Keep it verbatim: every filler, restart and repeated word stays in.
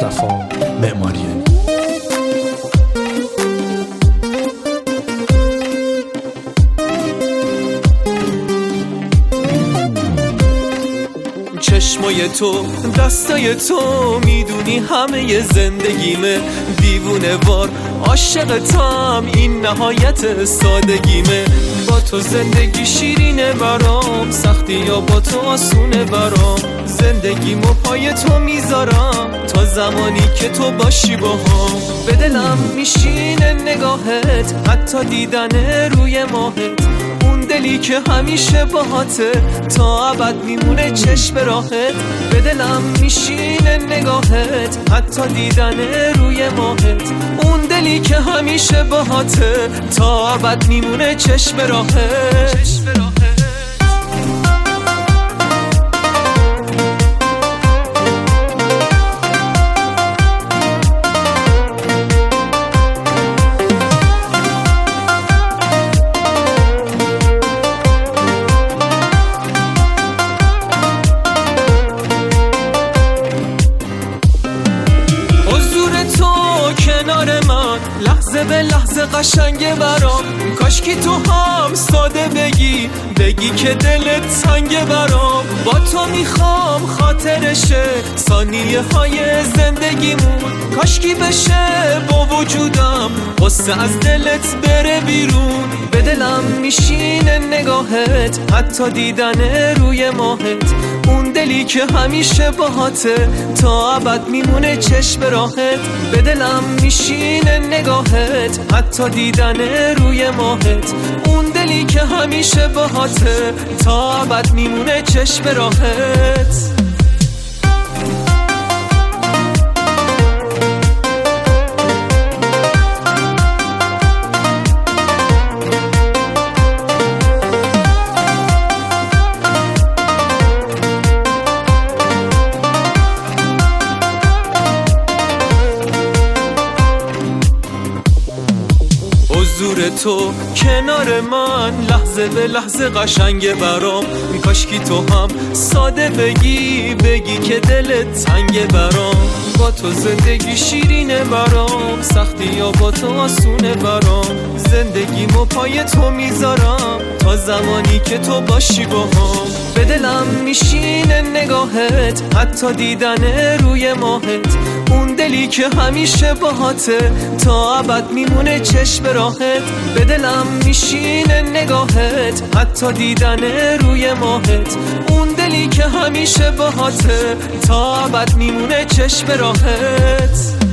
مصطفی معماریانی. چشمای تو، دستای تو، میدونی همه زندگیمه. دیوونه وار عاشقتم، این نهایت سادگیمه. با تو زندگی شیرینه برام، سختی یا با تو آسونه برام. زندگیمو پای تو میذارم تا زمانی که تو باشی باهام. به دلم میشینه نگاهت، حتی دیدن روی ماهت. دلی که همیشه باهاته، تا ابد میمونه چشم راهت. به دلم میشینه نگاهت، حتی دیدن روی ماهت. اون دلی که همیشه باهاته، تا ابد میمونه چشم راهت. کنار من لحظه به لحظه قشنگه برام. کاش که تو هم ساده بگی بگی که دلت سنگه برام. با تو میخوام خاطرشه ثانیه های زندگیمون. کاش کی بشه با وجودم غصه از دلت بره بیرون. به دلم میشینه نگاهت، حتی دیدن روی ماهت. اون دلی که همیشه باهاته، تا ابد میمونه چشم راهت. به دلم میشینه نگاهت، حتی دیدن روی ماهت. اون دلی که همیشه باهاته، تا ابد میمونه چشم راهت. حضور تو کنار من لحظه به لحظه قشنگه برام. کاش کی تو هم ساده بگی بگی که دلت تنگه برام. با تو زندگی شیرینه برام، سختی یا با تو آسونه برام. زندگیمو پای تو میذارم تا زمانی که تو باشی باهام. به دلم میشینه نگاهت، حتی دیدن روی ماهت. اون دلی که همیشه باهاته، تا ابد میمونه چشم راهت. به دلم میشینه نگاهت، حتی دیدن روی ماهت. اون دلی که همیشه باهاته، تا ابد میمونه چشم راهت.